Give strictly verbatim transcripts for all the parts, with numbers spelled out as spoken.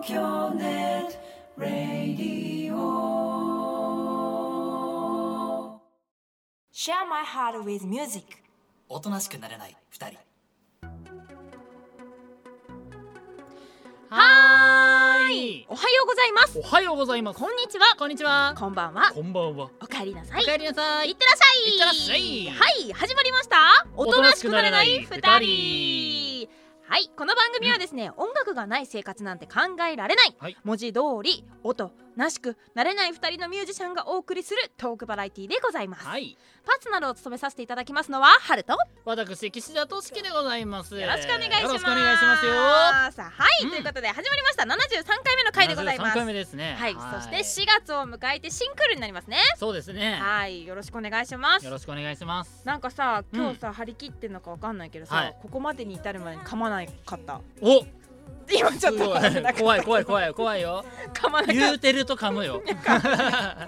東京ネットラディオ Share my heart with music。 おとなしくなれないふたり。 はーい、おはようございます。 おはようございます。 こんにちは。 こんにちは。 こんばんは。 こんばんは。 おかえりなさい。 おかえりなさい。 いってらっしゃい。 いってらっしゃい。 はい、始まりました。おとなしくなれないふたり。はい、この番組はですね、うん、音楽がない生活なんて考えられない、はい、文字通り音なしくなれないふたりのミュージシャンがお送りするトークバラエティでございます、はい、パーソナルを務めさせていただきますのはハルと私岸田俊樹でございます。 よろしくお願いします。 よろしくお願いしますよ。 さあ、はい、うん、ということで始まりましたななじゅうさんかいめの回でございます。 ななじゅうさんかいめですね。 はい、はい、そしてしがつを迎えてシンクルになりますね。 そうですね。 はい、よろしくお願いします。 よろしくお願いします。 なんかさ、今日さ、うん、張り切ってんのかわかんないけどさ、はい、ここまでに至るまでに噛まないかった。 お今ちょっと怖い怖い怖い怖いよ。 噛まなかった。 言うてると噛むよ。 はい、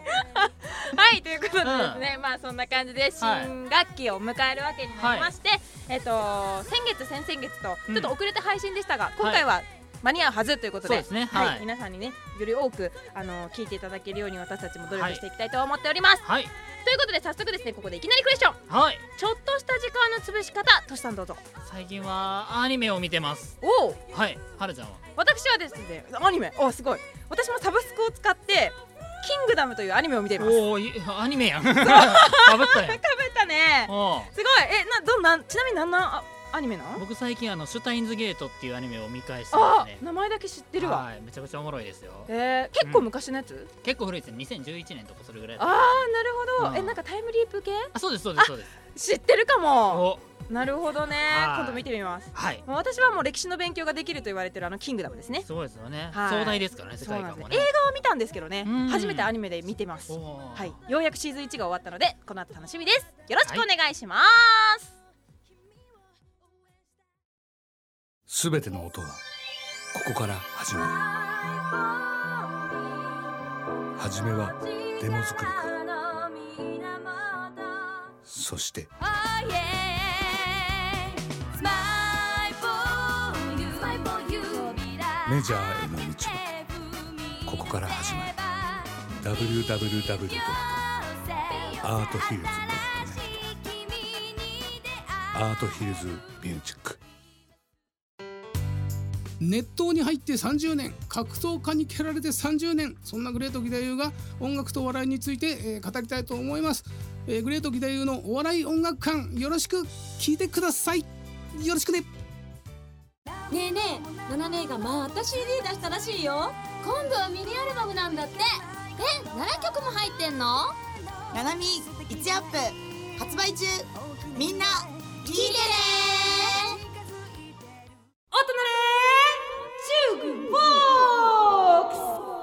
ということでですね、うん、まあそんな感じで新学期を迎えるわけになりまして、はい、えっと先月先々月とちょっと遅れて配信でしたが、うん、今回は間に合うはずということで、そうですね、はいはい、皆さんにねより多くあの聞いていただけるように私たちも努力していきたいと思っております。はい、ということで早速ですね、ここでいきなりクエスチョン。はい。ちょっとした時間の潰し方、としさんどうぞ。 最近はアニメを見てます。 おお。 はい。はるちゃんは？ 私はですね、アニメ。おすごい。私もサブスクを使ってキングダムというアニメを見ています。 おお、アニメやん。かぶったやん。かぶったね。すごい。え、などんなちなみに何なアニメなの？僕最近あのシュタインズゲートっていうアニメを見返してますね。 あ、名前だけ知ってるわ。 はい、めちゃくちゃおもろいですよ。 えー、結構昔のやつ？うん、 結構古いですね。にせんじゅういちねんとかそれぐらい。 ああ、なるほど。うん、え、なんかタイムリープ系？ あ、そうですそうですそうです。 知ってるかも。なるほどね。今度見てみます。はい。もう私はもう歴史の勉強ができると言われてるあのキングダムですね。 そうですよね。壮大ですからね、世界観もね。 映画を見たんですけどね、初めてアニメで見てます。はい。ようやくシーズンいちが終わったので、この後楽しみです。よろしくお願いします。 すべての音はここから始まる。はじめはデモ作りから、そしてメジャーへの道はここから始まる。 ダブリューダブリューダブリュー ドットアートヒルズ ドットネット アートヒルズミュージック。 熱湯に入ってさんじゅうねん、格闘家に蹴られてさんじゅうねん、そんなグレート義太夫が音楽と笑いについて、えー、語りたいと思います。えー、グレート義太夫のお笑い音楽館、よろしく聞いてください。よろしくね。 ねえねえ、ナナ姉がまた シーディー 出したらしいよ。今度はミニアルバムなんだって。え、ななきょくも入ってんの？ ナナミいちアップ発売中。みんな聞いてね。 おとなれジュークボックス。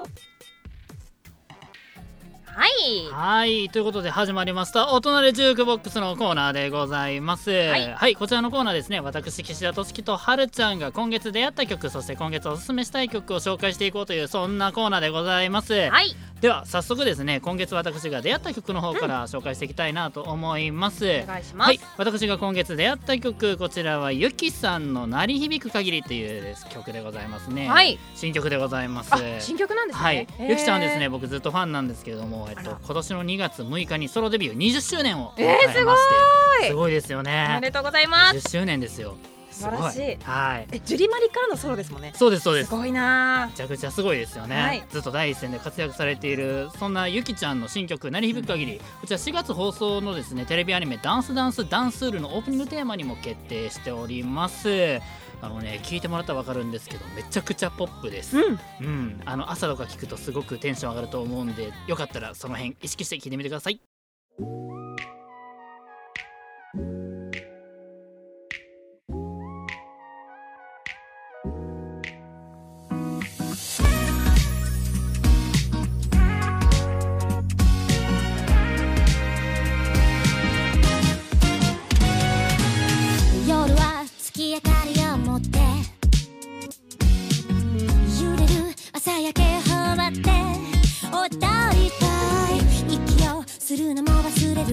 はいはいということで始まりましたおとなれジュークボックスのコーナーでございます。はい、はい、こちらのコーナーですね、私岸田俊樹とはるちゃんが今月出会った曲、そして今月おすすめしたい曲を紹介していこうというそんなコーナーでございます。はい、では早速ですね、今月私が出会った曲の方から紹介していきたいなと思います。 お願いします。 はい、私が今月出会った曲、こちらはゆきさんの鳴り響く限りという曲でございますね。はい、新曲でございます。 新曲なんですね。 はい、ゆきちゃんはですね、僕ずっとファンなんですけれども、えっと、今年のにがつむいかにソロデビューにじゅっしゅうねんを迎えまして、えー、すごいすごいですよね。 おめでとうございます。 じゅっしゅうねんですよ。 素晴らしい。 はい。 え、ジュリマリからのソロですもんね。 そうですそうです。 すごいな。 めちゃくちゃすごいですよね。はい、ずっと第一線で活躍されているそんなゆきちゃんの新曲鳴り響く限り、こちらしがつ放送のですねテレビアニメダンスダンスダンスールのオープニングテーマにも決定しております。あのね、聞いてもらったら分かるんですけど、めちゃくちゃポップです。うん、うん、あの朝とか聞くとすごくテンション上がると思うんで、よかったらその辺意識して聞いてみてください。 夜は月明かりを持って揺れる朝焼け放って踊りたい。息をするのも忘れる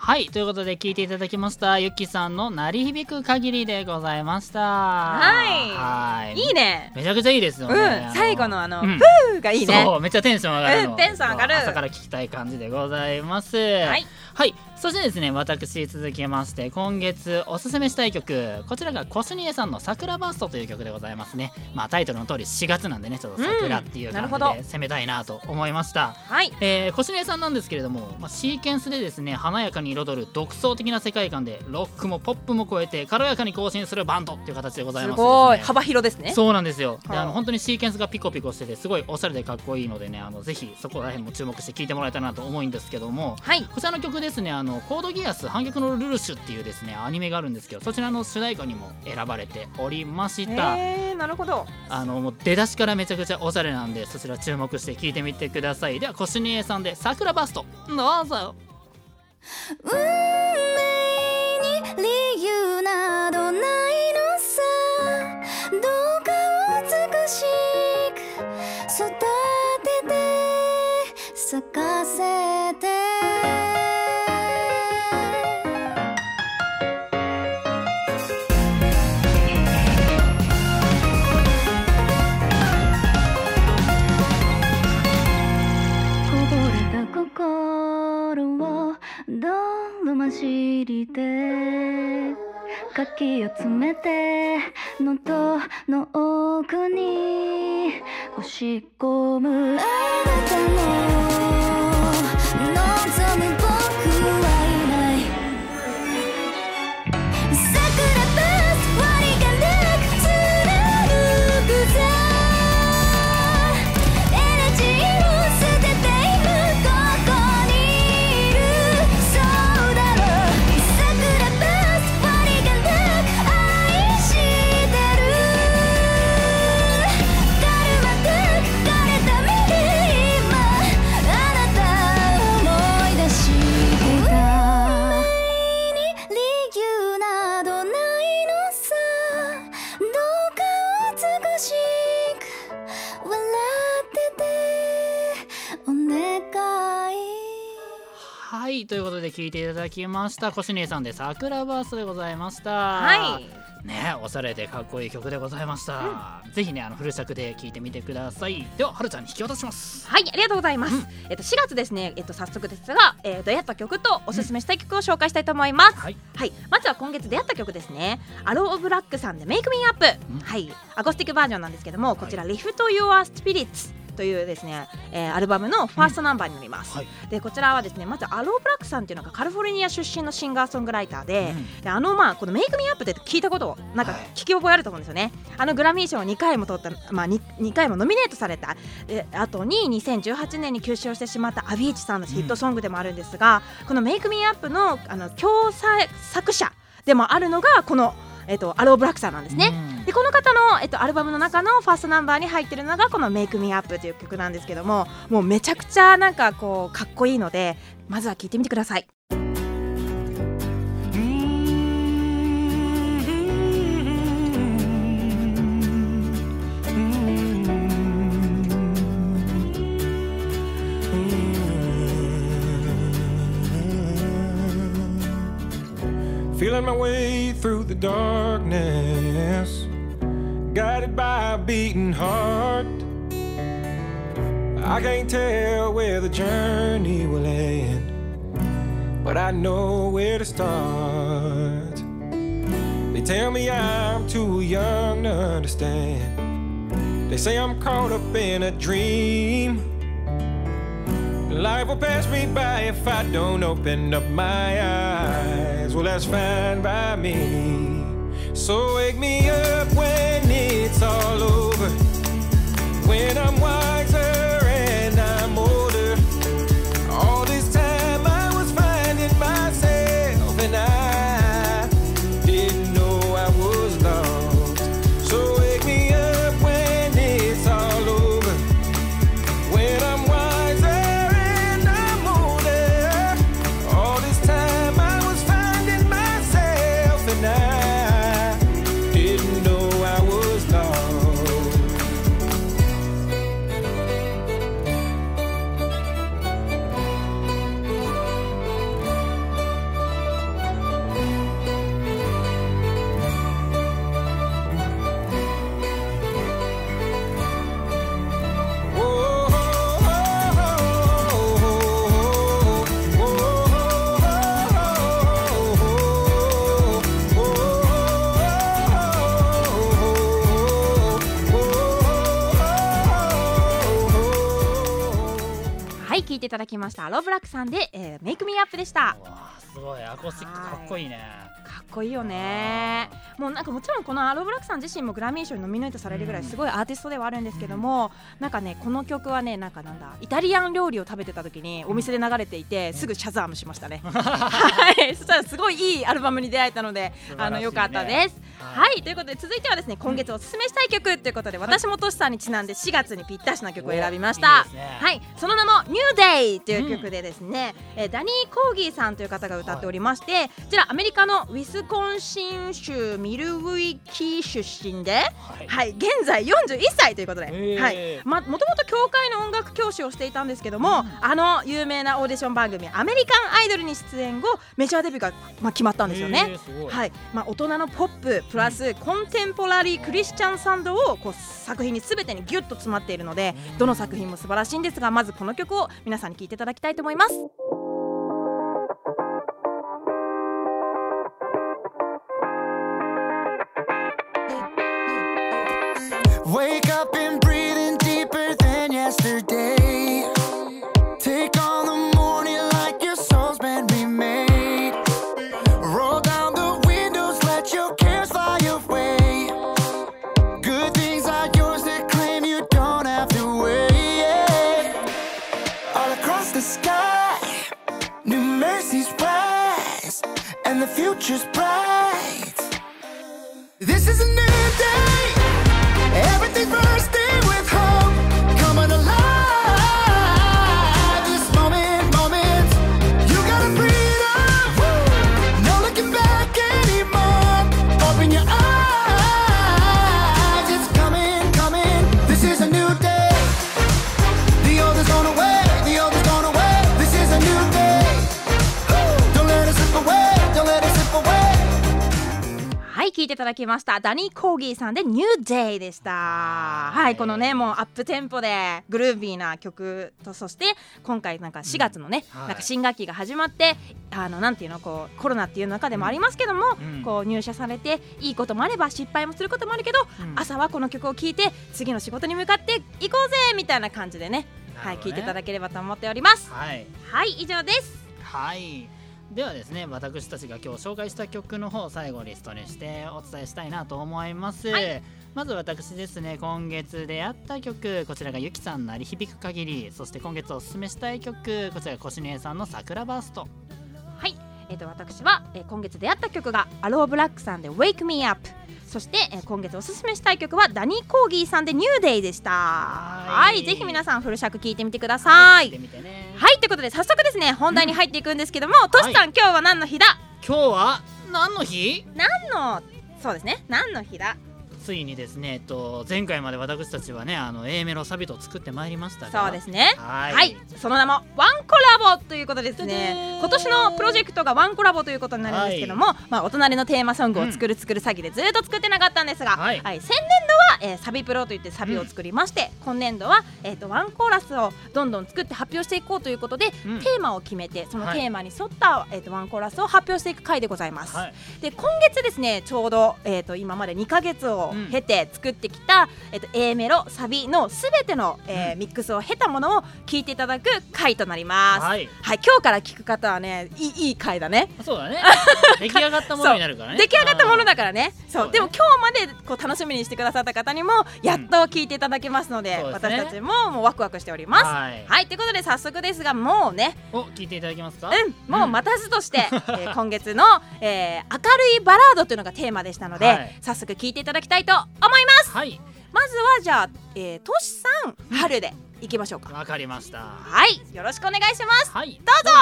はいということで聞いていただきましたゆきさんの鳴り響く限りでございました。 はいはいいいね、 めちゃくちゃいいですよね、 うん、最後のあの、 うん、 プーがいいね。 そうめっちゃテンション上がるの、 うん、テンション上がる朝から聞きたい感じでございます。 はい、 はい、そしてですね私続きまして今月おすすめしたい曲、こちらがコシュニエさんの桜バーストという曲でございますね。まあタイトルの通りしがつなんでねちょっと桜っていう感じで攻めたいなと思いました。 はい、 えー、コシュニエさんなんですけれども、まあ、シーケンスでですね華やかに彩る独創的な世界観でロックもポップも超えて軽やかに更新するバンドっていう形でございます、ね、 すごい幅広ですね。 そうなんですよ。であの本当にシーケンスがピコピコしててすごいおしゃれでかっこいいのでね、あのぜひそこら辺も注目して聴いてもらえたらなと思うんですけども、 はい、 こちらの曲ですね、あのコードギアス反逆のルルシュっていうですねアニメがあるんですけど、そちらの主題歌にも選ばれておりました。 へー、なるほど。 あのもう出だしからめちゃくちゃおしゃれなんで、そちら注目して聴いてみてください。ではコシュニエさんで桜バーストどうぞ。 運命に理由などないのさ、どうか美しく育てて咲かせて、こぼれた心を泥混じりでかき集めて喉の奥に押し込む、あなたの望む僕はいない。桜バースト割りがなく貫くぜ、エナジーを捨てて今ここにいる、そうだろう。桜バースト割りがなく愛してる、軽まく枯れた身で今あなたを思い出してた。運命に理由などないのさ、どうか美しく笑っててお願い。 はいということで聴いていただきましたコシュニエさんで桜バーストでございました。 はいね、おしゃれでかっこいい曲でございました、うん、ぜひねあのフル尺で聴いてみてください。でははるちゃんに引き渡します。 はい、ありがとうございます、うん、えっとしがつですね、えっと早速ですが、えー、出会った曲とおすすめしたい曲を紹介したいと思います、うん、はい、はい、まずは今月出会った曲ですね、アローブラックさんでメイクミーアップ、うん、はい、アコースティックバージョンなんですけども、こちら、はい、リフト・ユア・スピリッツというですね、えー、アルバムのファーストナンバーになります、うん、はい、でこちらはですね、まずアローブラックさんっていうのがカリフォルニア出身のシンガーソングライターで、うん、であのまあこのメイクミーアップって聞いたことをなんか聞き覚えあると思うんですよね、はい、あのグラミー賞をにかいも取った、まあ、2, 2回もノミネートされたで後ににせんじゅうはちねんに休止をしてしまったアビーチさんのヒットソングでもあるんですが、うん、このメイクミーアップ の, あの共作者でもあるのがこのえっと、アローブラックさんなんですね、うん、でこの方の、えっと、アルバムの中のファーストナンバーに入ってるのがこのメイクミーアップという曲なんですけども、もうめちゃくちゃなんかこうかっこいいので、まずは聴いてみてください。 Feeling my way through the darkness, guided by a beating heart. I can't tell where the journey will end, but I know where to start. They tell me I'm too young to understand. They say I'm caught up in a dream. Life will pass me by if I don't open up my eyes. Well, that's fine by me. So wake me up when it's all over, when I'm wiser and I'm older. All this time I was finding myself and I didn't know I was lost. So wake me up when it's all over, when I'm wiser and I'm older. All this time I was finding myself and I didn't know I was lost. はい聞いていただきましたアローブラックさんで、えー、メイクミーアップでした。 わーすごいアコースティックかっこいいね。 かっこいいよね。もうなんかもちろんこのアローブラックさん自身もグラミー賞にノミネートされるぐらいすごいアーティストではあるんですけども、うん、なんかねこの曲はねなんかなんだイタリアン料理を食べてた時にお店で流れていて、うん、すぐシャザームしましたねはいそしたらすごいいいアルバムに出会えたので、ね、あの良かったです。はい、はい、ということで続いてはですね今月おすすめしたい曲ということで、うん、私もトシさんにちなんでしがつにぴったしな曲を選びました。いいですね、はいその名も New Day という曲でですね、うん、えー、ダニー・コーギーさんという方が歌っておりまして、はい、こちらアメリカのウィスコンシン州ミルウィキー出身で、はいはい、現在よんじゅういっさいということで、はいま、もともと教会の音楽教師をしていたんですけども、うん、あの有名なオーディション番組アメリカンアイドルに出演後メジャーデビューが、ま、決まったんですよね。はいま、大人のポッププラス、うん、コンテンポラリークリスチャンサウンドをこう作品に全てにギュッと詰まっているので、どの作品も素晴らしいんですが、まずこの曲を皆さんに聴いていただきたいと思います。 Wake up and breathing deeper than yesterday. Take on the morning like your soul's been remade. Roll down the windows, let your cares fly away. Good things are yours to claim, you don't have to wait. All across the sky, new mercies rise, and the future's bright. This is a new day.Everything bursting with hope, coming alive. This moment, moment, you gotta breathe up. No looking back anymore. Open your eyes, it's coming, coming. This is a new day. The old is gone away, the old is gone away. This is a new day. Don't let it slip away, don't let it slip away. はい、聴いていただきましたダニー・コーギーさんで New Day でした。はい、このねもうアップテンポでグルービーな曲と、そして今回なんかしがつのね、うん、なんか新学期が始まって、あのなんていうのこうコロナっていう中でもありますけども、うん、こう入社されていいこともあれば失敗もすることもあるけど、うん、朝はこの曲を聴いて次の仕事に向かっていこうぜみたいな感じでね、はい聴いていただければと思っております。はい、はい、以上です。 はいではですね、私たちが今日紹介した曲の方を最後リストにしてお伝えしたいなと思います、はい、まず私ですね今月出会った曲、こちらがゆきさん鳴り響く限り、そして今月おすすめしたい曲、こちらがコシネエさんの桜バースト。 はい、えー、と私は、えー、今月出会った曲がアローブラックさんで Wake Me Up、そして、えー、今月おすすめしたい曲はダニー・コーギーさんで New Day でした。はい、ぜひ皆さんフル尺聞いてみてください。はい、ね、はい、ということで早速ですね本題に入っていくんですけども、うん、トシさん、はい、今日は何の日だ？ 今日は何の日？ 何のそうですね何の日だ？ ついにですね、えっと、前回まで私たちはねあの A メロサビトを作ってまいりましたが、 そうですね、はい、はい、その名もワンコラボということですね。今年のプロジェクトがワンコラボということになるんですけども、はい、まあ、お隣のテーマソングを作る作る詐欺でずっと作ってなかったんですが、うん、はいはい、先年度は、えー、サビプロといってサビを作りまして、うん、今年度は、えー、とワンコーラスをどんどん作って発表していこうということで、うん、テーマを決めてそのテーマに沿った、はい、えー、とワンコーラスを発表していく回でございます、はい、で今月ですねちょうど、えー、と今までにかげつを経て作ってきた、えー、と A メロサビのすべての、えーうん、ミックスを経たものを聴いていただく回となります、はいはい、今日から聴く方はねいい、いい回だね。 そうだね出来上がったものになるからね出来上がったものだからね。そう、そうでも今日までこう楽しみにしてくださった方にもやっと聴いていただけますので、うん、私たちももうワクワクしております。はい、はい、ということで早速ですがもうねお聴いていただけますか？ うん、もう待たずとして、うん、えー、今月の、えー、明るいバラードというのがテーマでしたので、はい、早速聴いていただきたいと思います。はい、まずはじゃあ、えー、トシさん春でいきましょうか。 わかりました。 はい、よろしくお願いします。はい、どうぞ。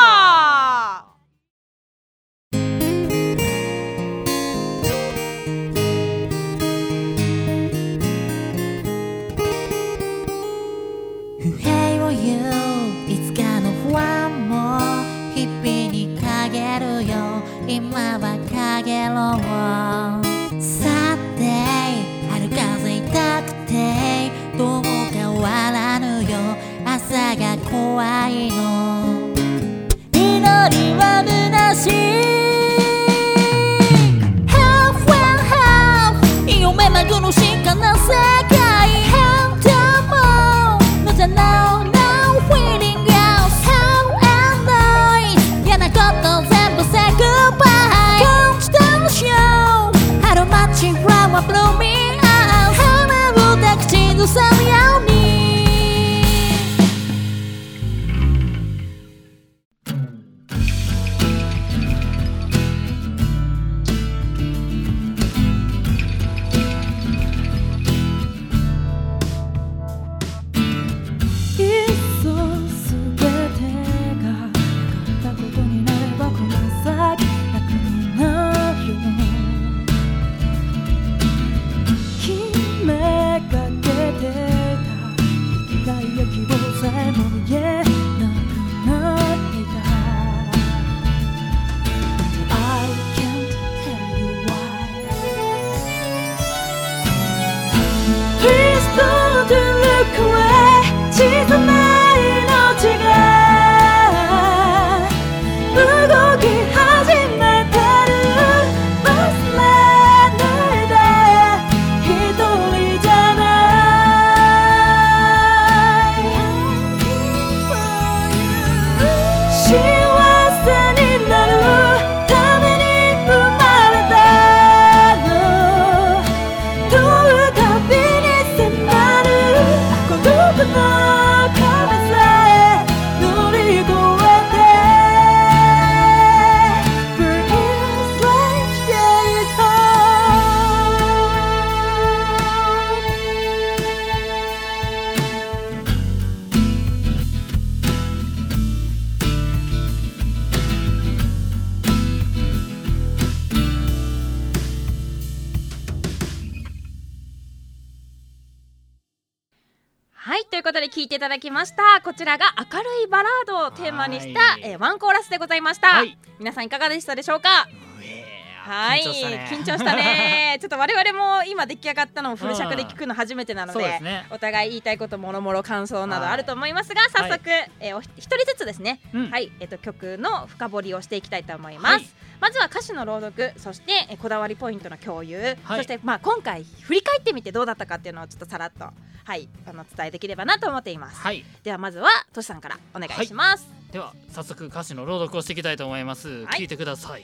不平を言ういつかの不安も日々に陰るよ。今は陰ろう。さて春風痛くてどうも変わらぬよ。朝が怖いの。祈りは虚しい Half and half 読めないこの静かな世界。変態も無駄な Now feeling out ずさむように聴いていただきました。こちらが明るいバラードをテーマにした、えー、ワンコーラスでございました、はい、皆さんいかがでしたでしょうか。はい、緊張したね、緊張したねちょっと我々も今出来上がったのをフル尺で聞くの初めてなの で, で、ね、お互い言いたいこともろもろ感想などあると思いますが、早速、はい、えー、お一人ずつですね、うん、はい、えーと、曲の深掘りをしていきたいと思います、はい、まずは歌詞の朗読、そして、えー、こだわりポイントの共有、はい、そして、まあ、今回振り返ってみてどうだったかっていうのをちょっとさらっと、はい、あの伝えできればなと思っています、はい、ではまずはとしさんからお願いします、はい、 では早速歌詞の朗読をしていきたいと思います、はい、聞いてください。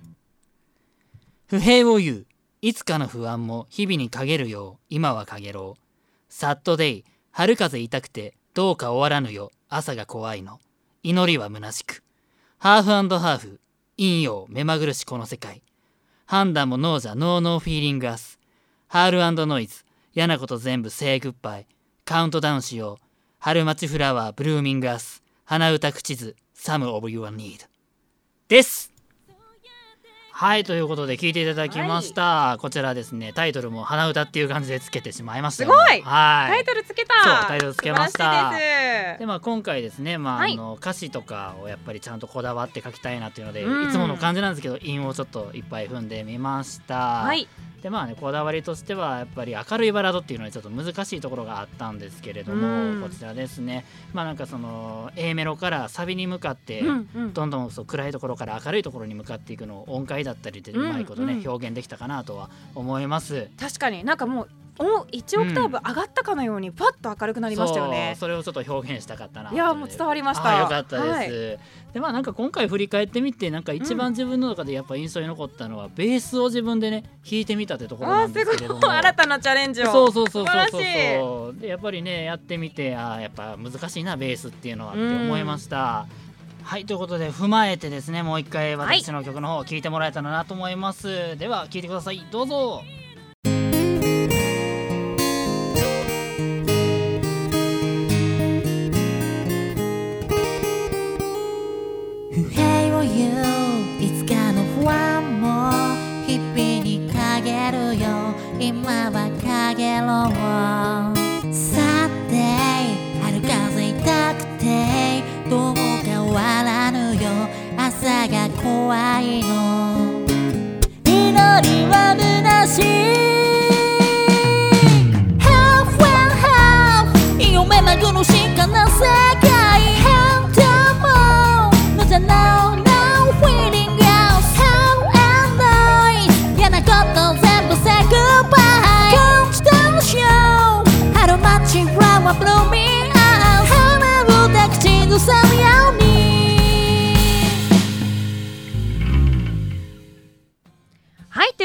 不平を言う、いつかの不安も日々に陰るよう今は陰ろう。サッドデイ、春風痛くてどうか終わらぬよ、朝が怖いの。祈りは虚しく。ハーフ&ハーフ、陰陽目まぐるしこの世界。判断もノーじゃノーノーフィーリングアス。ハール&ノイズ、嫌なこと全部セイグッバイ。カウントダウンしよう。春町フラワーブルーミングアス。花歌口図、サムオブユアニード。です。はい、ということで聞いていただきました、はい、こちらですね、タイトルも鼻歌っていう感じでつけてしまいましたよ、ね、 すごい、はい、タイトルつけた。 そう、タイトルつけました。で、まあ、今回ですね、まあ、はい、あの歌詞とかをやっぱりちゃんとこだわって書きたいなっていうので、いつもの感じなんですけど韻をちょっといっぱい踏んでみました、はい、でまあね、こだわりとしてはやっぱり明るいバラードっていうのはちょっと難しいところがあったんですけれども、こちらですね、まあなんかその A メロからサビに向かって、うんうん、どんどんそう暗いところから明るいところに向かっていくのを音階だったりでうまいことね、うんうん、表現できたかなとは思います。 確かになんかもうおいちオクターブ上がったかのようにパッと明るくなりましたよね、 うん、そう、それをちょっと表現したかったな。 いやもう伝わりました。 よかったです、はい、でまあなんか今回振り返ってみてなんか一番自分の中でやっぱ印象に残ったのは、うん、ベースを自分でね弾いてみたってところなんですけれども、 新たなチャレンジを。 そうそうそうそうそうそうでやっぱりねやってみて、あやっぱ難しいなベースっていうのはって思いました、うん、はい、ということで踏まえてですね、もう一回私の曲の方を聴いてもらえたらなと思います、はい、では聴いてください、どうぞ。 不平を言う、いつかの不安も日々に陰るよ、今は陰ろう。さて春風痛くてどうか終わらぬよ、朝が怖いの。祈りは虚しい Half and half 夢まぐるしかな世界。変だもんのじゃ No No feeling else How and noise 嫌なこと全部 say goodbye Constant show 春町フラワーブルーミングアウト花歌口ずさむように。 はい、という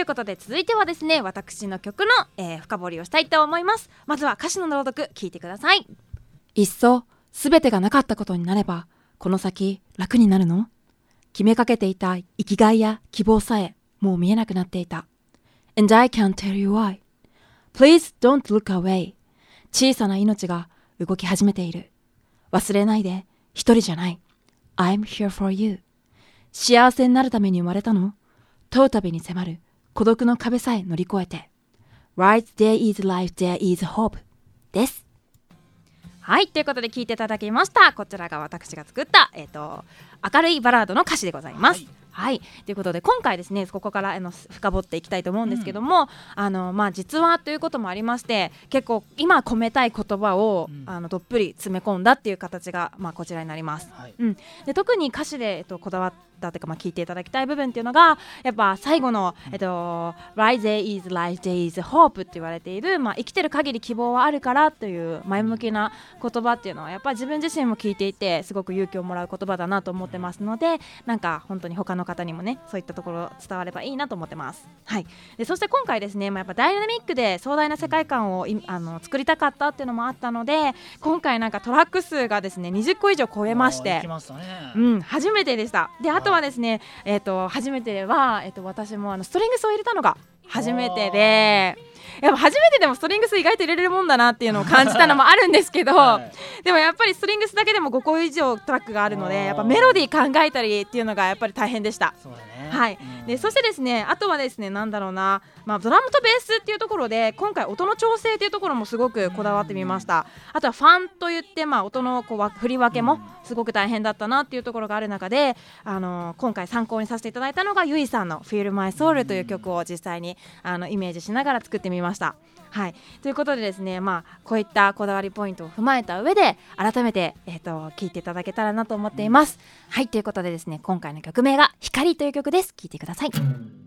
いうことで続いてはですね、私の曲の、えー、深掘りをしたいと思います。まずは歌詞の朗読聞いてください。いっそ全てがなかったことになればこの先楽になるの？決めかけていた生きがいや希望さえもう見えなくなっていた。 And I can't tell you why. Please don't look away. 小さな命が動き始めている。忘れないで、一人じゃない。I'm here for you. 幸せになるために生まれたの？問うたびに迫る孤独の壁さえ乗り越えて。Right, there is life, there is hope. です。はい、ということで聴いていただきました。こちらが私が作った、えーと、明るいバラードの歌詞でございます。はいはい、ということで今回ですね、ここからあの深掘っていきたいと思うんですけども、うん、あのまあ、実話ということもありまして、結構今込めたい言葉を、うん、あのどっぷり詰め込んだっていう形が、まあ、こちらになります。はい、うん、で特に歌詞で、えっと、こだわったというか、まあ、聞いていただきたい部分っていうのがやっぱ最後の、えっと、Right there is life, there is hope って言われている、まあ、生きてる限り希望はあるからという前向きな言葉っていうのはやっぱり自分自身も聞いていてすごく勇気をもらう言葉だなと思ってますので、なんか本当に他の方にもねそういったところ伝わればいいなと思ってます。はい、でそして今回ですね、まあ、やっぱダイナミックで壮大な世界観をあの作りたかったっていうのもあったので、今回なんかトラック数がですねにじゅっこ以上超えまして、 ましたね、 うん、初めてでした。であとはですね、えー、と初めては、えー、と私もあのストリングスを入れたのが初めてで、やっぱ初めてでもストリングス意外と入れれるもんだなっていうのを感じたのもあるんですけど、はい、でもやっぱりストリングスだけでもごこ以上トラックがあるので、やっぱメロディー考えたりっていうのがやっぱり大変でした。 そうだね。 はい、うん、でそしてですね、あとはですね、なんだろうな、まあ、ドラムとベースっていうところで今回音の調整っていうところもすごくこだわってみました。あとはファンといって、まあ、音のこう振り分けもすごく大変だったなっていうところがある中で、あのー、今回参考にさせていただいたのがゆいさんの Feel My Soul という曲を実際にあのイメージしながら作ってみました。はい、ということでですね、まあ、こういったこだわりポイントを踏まえた上で改めて、えーと、聴いていただけたらなと思っています。はい、ということでですね、今回の曲名が光という曲です。聴いてください。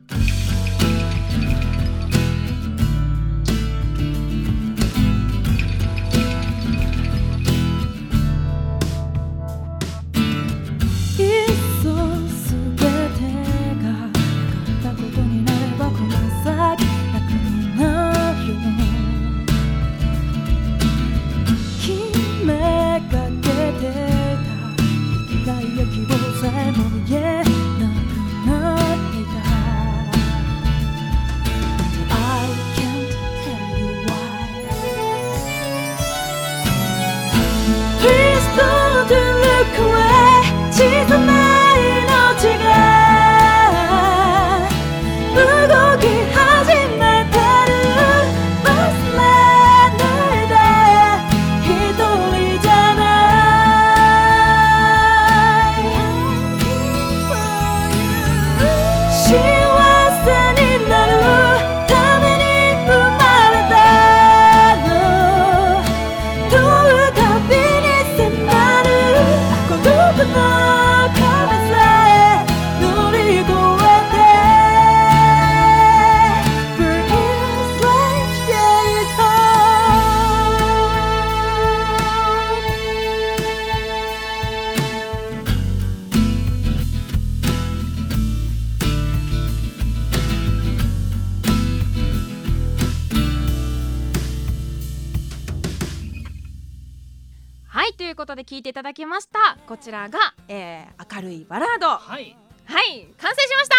聴いていただきました。こちらが、えー、明るいバラード。はい、はい、完成しました。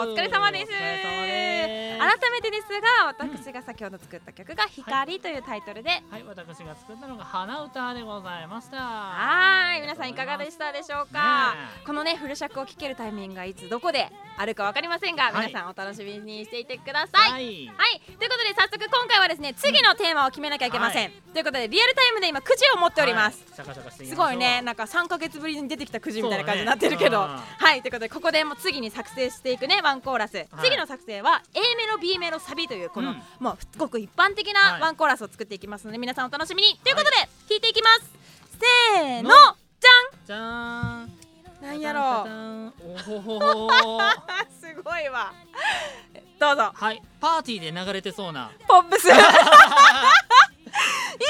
お疲れ様です。改めてですが、私が先ほど作った曲が光というタイトルで、はい、 はい、私が作ったのが花歌でございました。 はい、皆さんいかがでしたでしょうか。ね、このねフル尺を聴けるタイミングがいつどこであるかわかりませんが、はい、皆さんお楽しみにしていてください。はい、はい、ということで早速今回はですね、次のテーマを決めなきゃいけません。はい、ということでリアルタイムで今くじを持っております。はい、すごいね、なんかさんかげつぶりに出てきたくじみたいな感じになってるけど、ね、はい、ということでここでもう次に作成していくねワンコーラス、はい、次の作成は A メロ B メロサビというこの、うん、もうすごく一般的なワンコーラスを作っていきますので、皆さんお楽しみに。ということで聴いていきます。せーの、じゃんじゃーん、 なんやろう、 おほほほすごいわ。どうぞ。 はい、パーティーで流れてそうなポップスいいやん、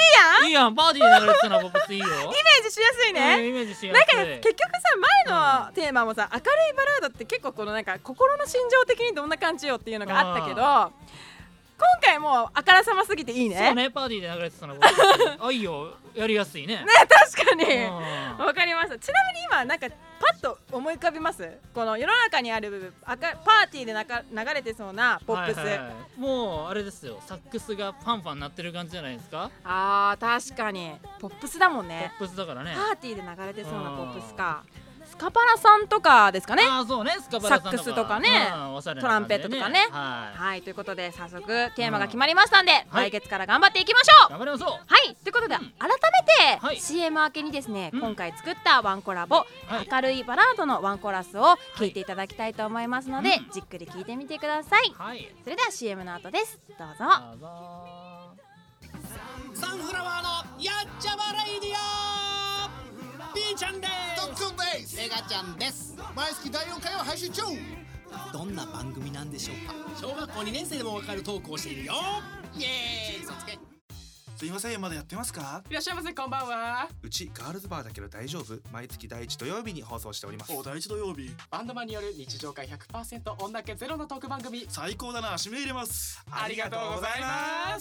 いいやん、パーティーで流れてたのはポップスいいよ。イメージしやすいね、 うん、イメージしやすい。 なんか結局さ、前のテーマもさ、明るいバラードって結構このなんか心の心情的にどんな感じよっていうのがあったけど、今回もあからさますぎていいね。 そうね、パーティーで流れてたのあ、いいよ、やりやすいね。 ね、確かにわかりました。ちなみに今なんかパッと思い浮かびます？この世の中にある部分、パーティーでなか流れてそうなポップス、はいはいはい、 もうあれですよ、サックスがファンファンなってる感じじゃないですか。 あー、確かにポップスだもんね。 ポップスだからね。 パーティーで流れてそうなポップスか。スカパラさんとかですかね。 あ、そうね、スカパラさんとかサックスとかね、 うん、ね、 トランペットとかね。はい、はい、ということで早速テーマが決まりましたんで、うん、来月から頑張っていきましょう。 頑張りましょう。 はい、ということで、うん、改めて、はい、シーエム 明けにですね、うん、今回作ったワンコラボ、はい、明るいバラードのワンコラスを聴いていただきたいと思いますので、はい、じっくり聴いてみてください。はい、それでは シーエム の後です。どうぞ。どうぞ。 サンフラワーのやっちゃまレイディオ、ピーちゃんです。 トッツンです。 メガちゃんです。 毎月だいよんかいを配信中。 どんな番組なんでしょうか。小学校にねん生でもわかるトークをしているよ。イエーイ、そつけ。 すいません、まだやってますか。 いらっしゃいませ、こんばんは。 うちガールズバーだけど大丈夫。毎月第一土曜日に放送しております。 お、第一土曜日。バンドマンによる日常会 ひゃくパーセント 女気ゼロのトーク番組。 最高だな、締め入れます。 ありがとうございます。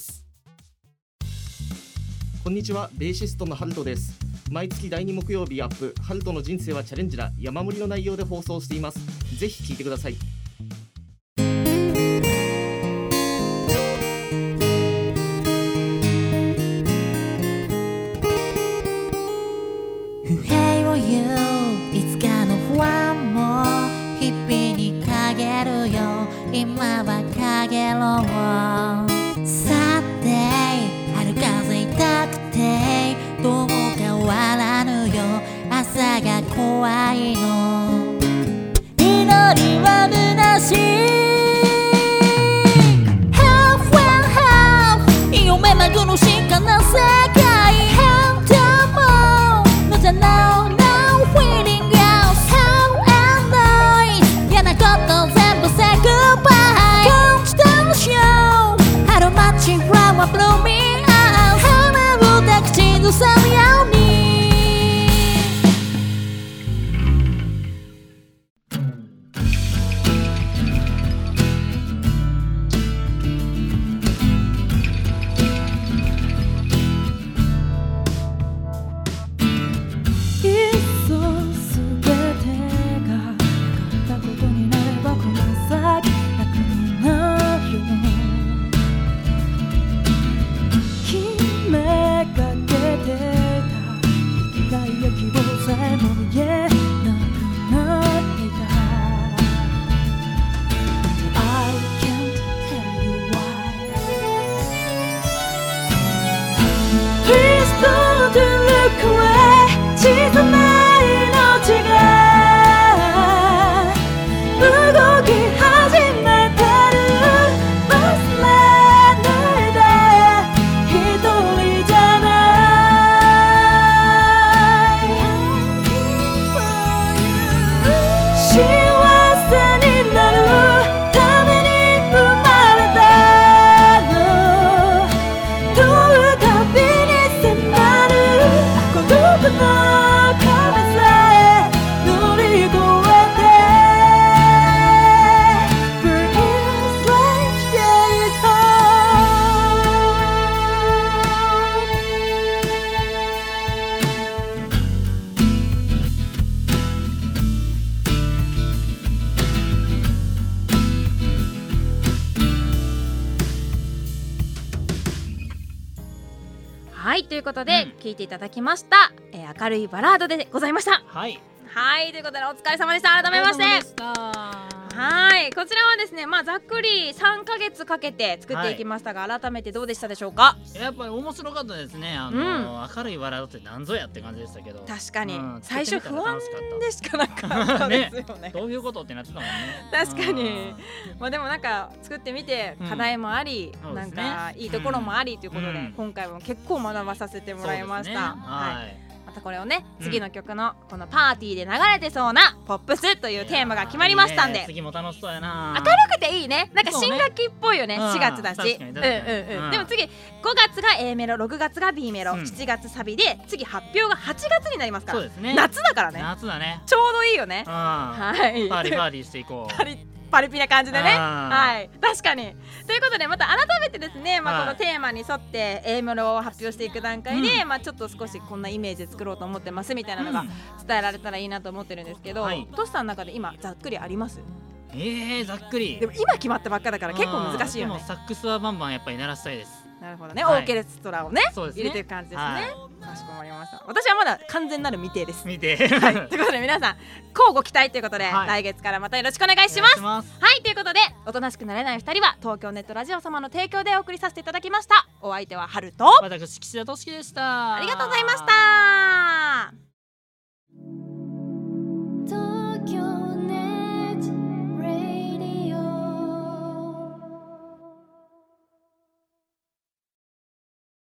こんにちは、ベーシストのハルトです。毎月だいに木曜日アップ、ハルトの人生はチャレンジだ、山盛りの内容で放送しています。ぜひ聞いてください。 不平を言ういつかの不安も日々に陰るよ、今は陰ろう。さて春風痛くてどうも変わらぬよ、朝が怖いの。祈りは虚しい Half and half 読めない苦しかな世界。Hand down more 無駄な No feeling else How and noise 嫌なこと全部 say goodbye Constant show 春待ち Flower blooming out 花を抱きちずさむように。 はい、ということで、うん、聞いていただきました、えー、明るいバラードでございました。 はいはい、ということでお疲れ様でした。改めましてはい、こちらはですね、まあざっくりさんかげつかけて作っていきましたが、はい、改めてどうでしたでしょうか。 やっぱり面白かったですね。あの、うん、明るいバラードって何ぞやって感じでしたけど、 確かに、うん、最初不安でしかなかったですよねね、 どういうことってなってたもんね。 確かにまあでもなんか作ってみて課題もあり、うん、なんかいいところもありということで、うん、今回も結構学ばさせてもらいました。ね、はい、 またこれをね、次の曲のこのパーティーで流れてそうなポップスというテーマが決まりましたんで、 いいね、次も楽しそうやな。 明るくていいね。なんか新学期っぽいよね。しがつだし、うんうんうん、でも次ごがつが A メロ、ろくがつが B メロ、うん、しちがつサビで、次発表がはちがつになりますから。そうですね、夏だからね。 夏だね、 ちょうどいいよね。 はい、パーリーパーリーしていこう。 パリパリピな感じでね。はい、確かに。ということでまた改めてですね、まあ、このテーマに沿って A メロを発表していく段階で、うん、まあちょっと少しこんなイメージで作ろうと思ってますみたいなのが伝えられたらいいなと思ってるんですけど、はい、トシさんの中で今ざっくりあります？ えー、ざっくり。 でも今決まったばっかだから結構難しいよね。 でもサックスはバンバンやっぱり鳴らしたいです。なるほどね、はい、オーケストラをね、ね入れていく感じですね、はい、かしこまりました。私はまだ完全なる未定です。 未定、 はい、ということで皆さん乞うご期待ということで、はい、来月からまたよろしくお願いします。はい、ということでおとなしくなれないふたりは東京ネットラジオ様の提供でお送りさせていただきました。お相手は春と私岸田俊樹でした。 ありがとうございました。